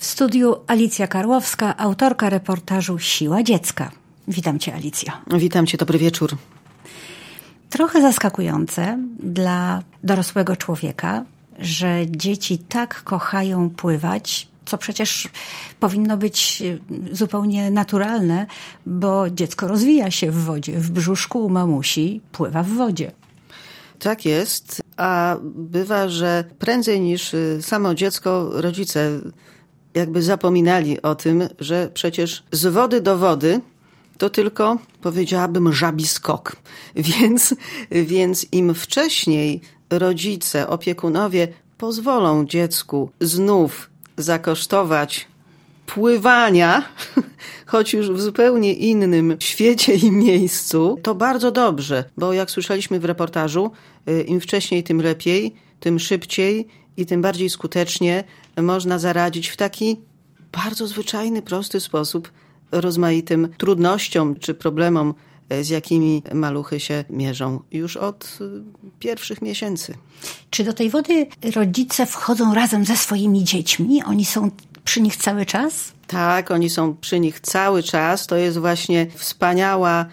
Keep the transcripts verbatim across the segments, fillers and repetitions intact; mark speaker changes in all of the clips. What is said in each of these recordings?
Speaker 1: W studiu Alicja Karłowska, autorka reportażu Siła dziecka. Witam Cię, Alicjo.
Speaker 2: Witam Cię, dobry wieczór.
Speaker 1: Trochę zaskakujące dla dorosłego człowieka, że dzieci tak kochają pływać, co przecież powinno być zupełnie naturalne, bo dziecko rozwija się w wodzie, w brzuszku u mamusi pływa w wodzie.
Speaker 2: Tak jest, a bywa, że prędzej niż samo dziecko rodzice jakby zapominali o tym, że przecież z wody do wody to tylko, powiedziałabym, żabi skok. Więc, więc im wcześniej rodzice, opiekunowie pozwolą dziecku znów zakosztować pływania, choć już w zupełnie innym świecie i miejscu, to bardzo dobrze, bo jak słyszeliśmy w reportażu, im wcześniej, tym lepiej, tym szybciej i tym bardziej skutecznie można zaradzić w taki bardzo zwyczajny, prosty sposób rozmaitym trudnościom czy problemom, z jakimi maluchy się mierzą już od pierwszych miesięcy.
Speaker 1: Czy do tej wody rodzice wchodzą razem ze swoimi dziećmi? Oni są przy nich cały czas?
Speaker 2: Tak, oni są przy nich cały czas. To jest właśnie wspaniała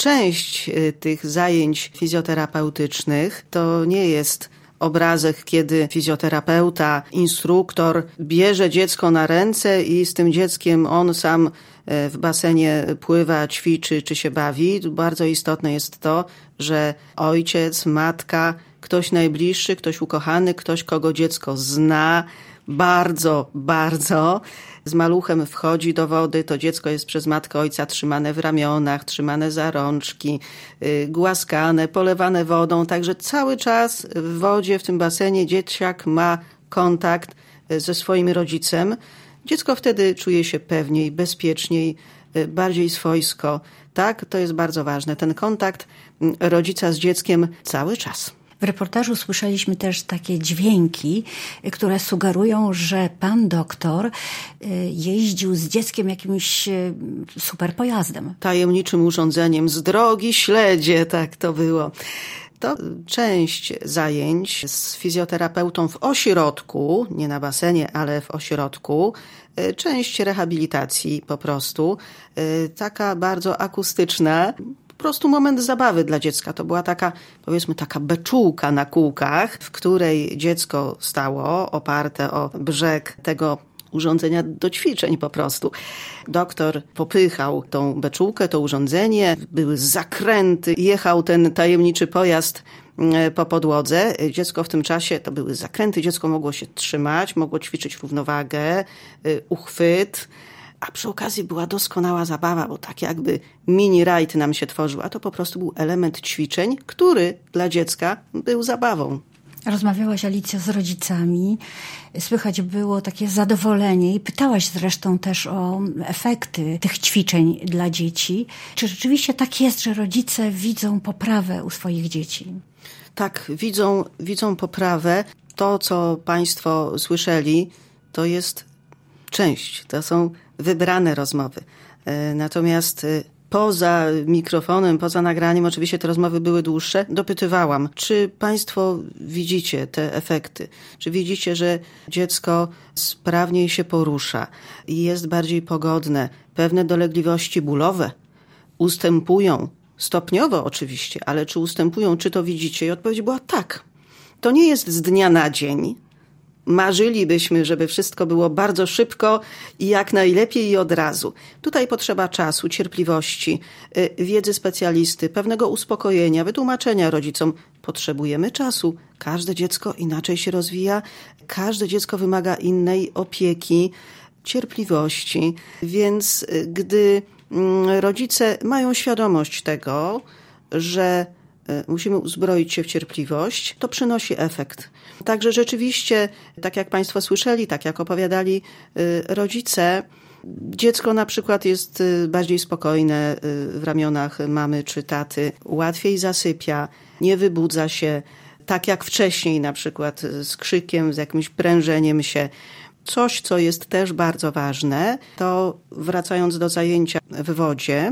Speaker 2: część tych zajęć fizjoterapeutycznych. To nie jest obrazek, kiedy fizjoterapeuta, instruktor bierze dziecko na ręce i z tym dzieckiem on sam w basenie pływa, ćwiczy czy się bawi. Bardzo istotne jest to, że ojciec, matka, ktoś najbliższy, ktoś ukochany, ktoś, kogo dziecko zna, bardzo, bardzo z maluchem wchodzi do wody, to dziecko jest przez matkę, ojca trzymane w ramionach, trzymane za rączki, yy, głaskane, polewane wodą, także cały czas w wodzie, w tym basenie dzieciak ma kontakt ze swoim rodzicem. Dziecko wtedy czuje się pewniej, bezpieczniej, yy, bardziej swojsko. Tak, to jest bardzo ważne. Ten kontakt rodzica z dzieckiem cały czas.
Speaker 1: W reportażu słyszeliśmy też takie dźwięki, które sugerują, że pan doktor jeździł z dzieckiem jakimś super pojazdem.
Speaker 2: Tajemniczym urządzeniem z drogi śledzie, tak to było. To część zajęć z fizjoterapeutą w ośrodku, nie na basenie, ale w ośrodku. Część rehabilitacji po prostu, taka bardzo akustyczna. Po prostu moment zabawy dla dziecka. To była taka, powiedzmy, taka beczułka na kółkach, w której dziecko stało oparte o brzeg tego urządzenia do ćwiczeń po prostu. Doktor popychał tą beczułkę, to urządzenie, były zakręty, jechał ten tajemniczy pojazd po podłodze. Dziecko w tym czasie, to były zakręty, dziecko mogło się trzymać, mogło ćwiczyć równowagę, uchwyt. A przy okazji była doskonała zabawa, bo tak jakby mini rajd nam się tworzył, a to po prostu był element ćwiczeń, który dla dziecka był zabawą.
Speaker 1: Rozmawiałaś, Alicjo, z rodzicami. Słychać było takie zadowolenie i pytałaś zresztą też o efekty tych ćwiczeń dla dzieci. Czy rzeczywiście tak jest, że rodzice widzą poprawę u swoich dzieci?
Speaker 2: Tak, widzą, widzą poprawę. To, co Państwo słyszeli, to jest część, to są wybrane rozmowy. Natomiast poza mikrofonem, poza nagraniem, oczywiście te rozmowy były dłuższe, dopytywałam, czy Państwo widzicie te efekty? Czy widzicie, że dziecko sprawniej się porusza i jest bardziej pogodne? Pewne dolegliwości bólowe ustępują, stopniowo oczywiście, ale czy ustępują, czy to widzicie? I odpowiedź była tak. To nie jest z dnia na dzień. Marzylibyśmy, żeby wszystko było bardzo szybko i jak najlepiej i od razu. Tutaj potrzeba czasu, cierpliwości, wiedzy specjalisty, pewnego uspokojenia, wytłumaczenia rodzicom. Potrzebujemy czasu. Każde dziecko inaczej się rozwija, każde dziecko wymaga innej opieki, cierpliwości. Więc gdy rodzice mają świadomość tego, że musimy uzbroić się w cierpliwość, to przynosi efekt. Także rzeczywiście, tak jak Państwo słyszeli, tak jak opowiadali rodzice, dziecko na przykład jest bardziej spokojne w ramionach mamy czy taty, łatwiej zasypia, nie wybudza się, tak jak wcześniej na przykład z krzykiem, z jakimś prężeniem się. Coś, co jest też bardzo ważne, to wracając do zajęcia w wodzie,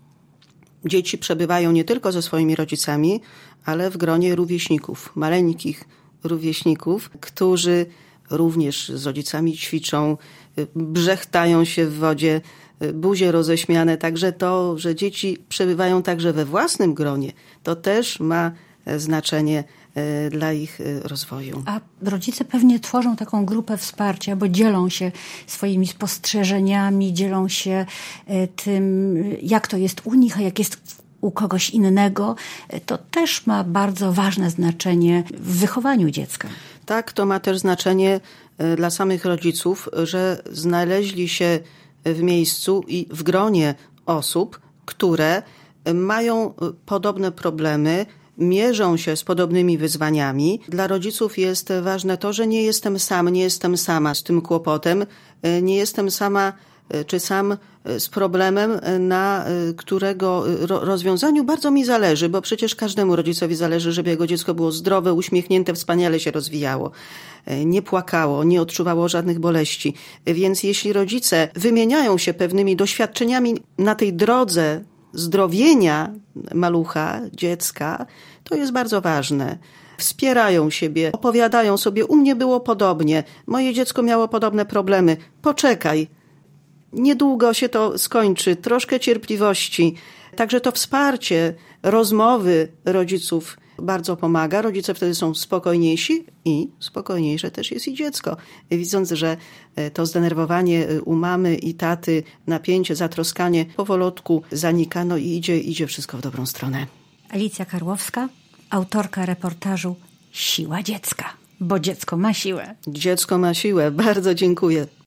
Speaker 2: dzieci przebywają nie tylko ze swoimi rodzicami, ale w gronie rówieśników, maleńkich rówieśników, którzy również z rodzicami ćwiczą, brzechtają się w wodzie, buzie roześmiane. Także to, że dzieci przebywają także we własnym gronie, to też ma znaczenie dla ich rozwoju.
Speaker 1: A rodzice pewnie tworzą taką grupę wsparcia, bo dzielą się swoimi spostrzeżeniami, dzielą się tym, jak to jest u nich, a jak jest u kogoś innego. To też ma bardzo ważne znaczenie w wychowaniu dziecka.
Speaker 2: Tak, to ma też znaczenie dla samych rodziców, że znaleźli się w miejscu i w gronie osób, które mają podobne problemy, mierzą się z podobnymi wyzwaniami. Dla rodziców jest ważne to, że nie jestem sam, nie jestem sama z tym kłopotem, nie jestem sama czy sam z problemem, na którego rozwiązaniu bardzo mi zależy, bo przecież każdemu rodzicowi zależy, żeby jego dziecko było zdrowe, uśmiechnięte, wspaniale się rozwijało, nie płakało, nie odczuwało żadnych boleści. Więc jeśli rodzice wymieniają się pewnymi doświadczeniami na tej drodze zdrowienia malucha, dziecka, to jest bardzo ważne. Wspierają siebie, opowiadają sobie, u mnie było podobnie, moje dziecko miało podobne problemy, poczekaj, niedługo się to skończy, troszkę cierpliwości. Także to wsparcie, rozmowy rodziców bardzo pomaga. Rodzice wtedy są spokojniejsi i spokojniejsze też jest i dziecko. Widząc, że to zdenerwowanie u mamy i taty, napięcie, zatroskanie powolutku zanika, no i idzie, idzie wszystko w dobrą stronę.
Speaker 1: Alicja Karłowska, autorka reportażu Siła dziecka, bo dziecko ma siłę.
Speaker 2: Dziecko ma siłę. Bardzo dziękuję.